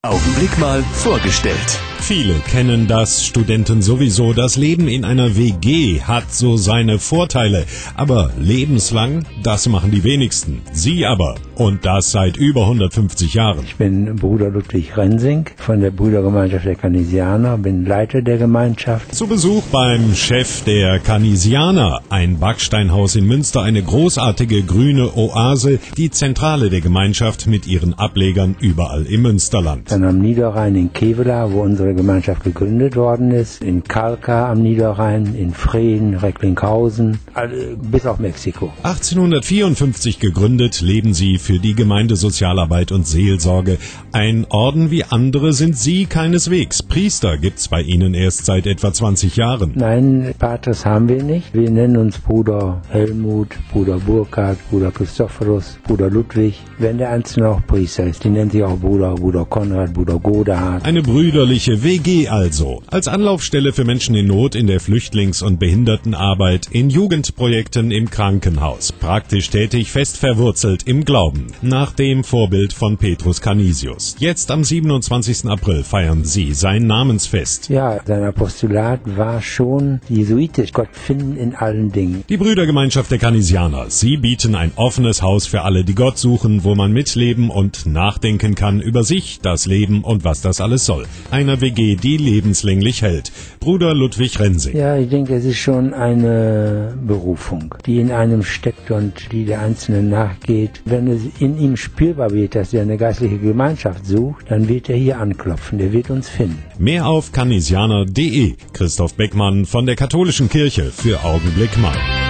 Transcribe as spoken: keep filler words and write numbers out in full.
Augenblick mal vorgestellt. Viele kennen das, Studenten sowieso. Das Leben in einer W G hat so seine Vorteile. Aber lebenslang, das machen die wenigsten. Sie aber. Und das seit über hundertfünfzig Jahren. Ich bin Bruder Ludwig Rensing von der Brüdergemeinschaft der Canisianer, bin Leiter der Gemeinschaft. Zu Besuch beim Chef der Canisianer. Ein Backsteinhaus in Münster, eine großartige grüne Oase, die Zentrale der Gemeinschaft mit ihren Ablegern überall im Münsterland. Dann am Niederrhein in Kevela, wo unsere Gemeinschaft gegründet worden ist, in Kalka am Niederrhein, in Freen, Recklinghausen, alle, bis auf Mexiko. achtzehnhundertvierundfünfzig gegründet, leben sie für die Gemeindesozialarbeit und Seelsorge. Ein Orden wie andere sind sie keineswegs. Priester gibt's bei ihnen erst seit etwa zwanzig Jahren. Nein, Patres haben wir nicht. Wir nennen uns Bruder Helmut, Bruder Burkhard, Bruder Christophorus, Bruder Ludwig. Wenn der Einzelne auch Priester ist, die nennt sich auch Bruder, Bruder Konrad, Bruder Godehard. Eine brüderliche W G also. Als Anlaufstelle für Menschen in Not in der Flüchtlings- und Behindertenarbeit, in Jugendprojekten im Krankenhaus. Praktisch tätig, fest verwurzelt im Glauben. Nach dem Vorbild von Petrus Canisius. Jetzt am siebenundzwanzigsten April feiern sie sein Namensfest. Ja, sein Apostolat war schon jesuitisch. Gott finden in allen Dingen. Die Brüdergemeinschaft der Canisianer. Sie bieten ein offenes Haus für alle, die Gott suchen, wo man mitleben und nachdenken kann über sich, das Leben und was das alles soll. Einer W G, die lebenslänglich hält. Bruder Ludwig Rensing. Ja, ich denke, es ist schon eine Berufung, die in einem steckt und die der Einzelne nachgeht. Wenn es in ihm spürbar wird, dass er eine geistliche Gemeinschaft sucht, dann wird er hier anklopfen, der wird uns finden. Mehr auf canisianer punkt de. Christoph Beckmann von der Katholischen Kirche für Augenblick mal.